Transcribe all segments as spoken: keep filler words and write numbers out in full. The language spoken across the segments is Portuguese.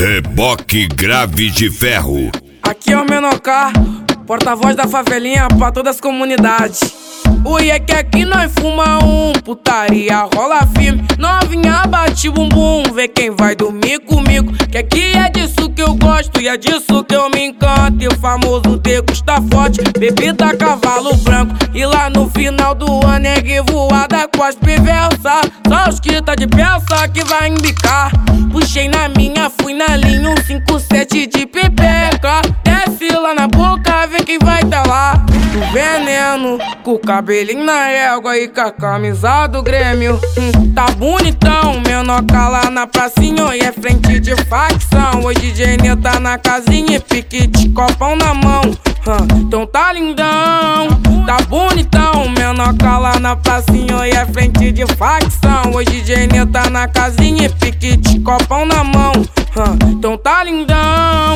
Reboque Grave de Ferro. Aqui é o Menocá, porta-voz da favelinha pra todas as comunidades. Ui, é que aqui nós fuma um, putaria rola firme. Novinha bate bumbum, vê quem vai dormir comigo. Que aqui é disso que eu gosto e é disso que eu me encanto. E o famoso degusta forte, bebida cavalo branco. E lá no final do ano é voada com as perversas. Só os que tá de peça que vai embicar. Puxei na minha, fui na linha, um cinco sete de pepeca. Desce lá na boca, vê quem vai tá lá. Do veneno, com o cabelinho na régua e com a camisa do Grêmio. hum, Tá bonitão, Menocá lá na pracinha e é frente de facção. Hoje D J Nê tá na casinha e pique de copão na mão. hum, Então tá lindão, tá bonitão, Menocá lá na pracinha e é frente de facção. Hoje D J Nê tá na casinha e pique de copão na mão. hum, Então tá lindão.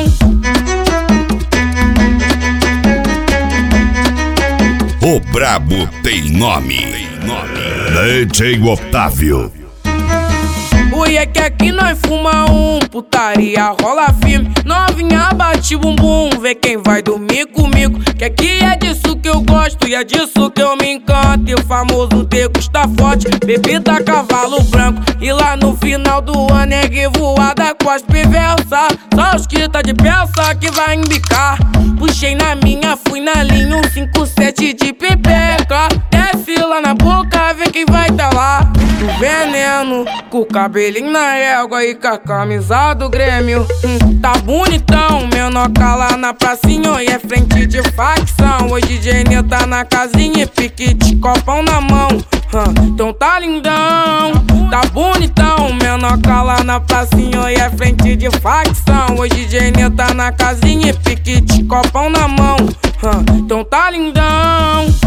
O brabo tem nome. D J Otávio. Ui, é que aqui nós fuma um, putaria rola firme. Novinha bate bumbum, vê quem vai dormir comigo. Que aqui é disso que eu gosto e é disso que eu me encanto. E o famoso degusta forte, bebida cavalo branco. E lá no final do ano é voada com as perversas. Só os que tá de peça que vai embicar. Puxei na minha, fui na linha, um cinco sete de pepeca. Desce lá na boca, vê quem vai tá lá. Do veneno, com o cabelinho na régua e com a camisa do Grêmio. hum, Tá bonitão, Menocá lá na pracinha e é frente de facção. Hoje D J Nê tá na casinha e pique de copão na mão. hum, Então tá lindão, tá bonitão, Menocá lá na pracinha e é frente de facção. Hoje D J Nê tá na casinha e pique de copão na mão. hum, Então tá lindão.